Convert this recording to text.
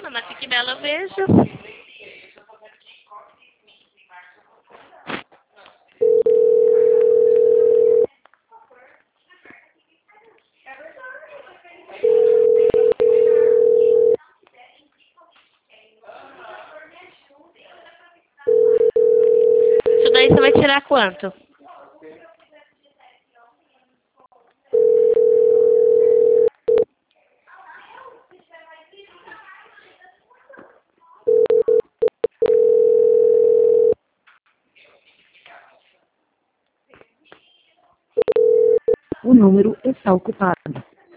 Na Fique Bela eu vejo. Isso daí você vai tirar quanto? O número está ocupado.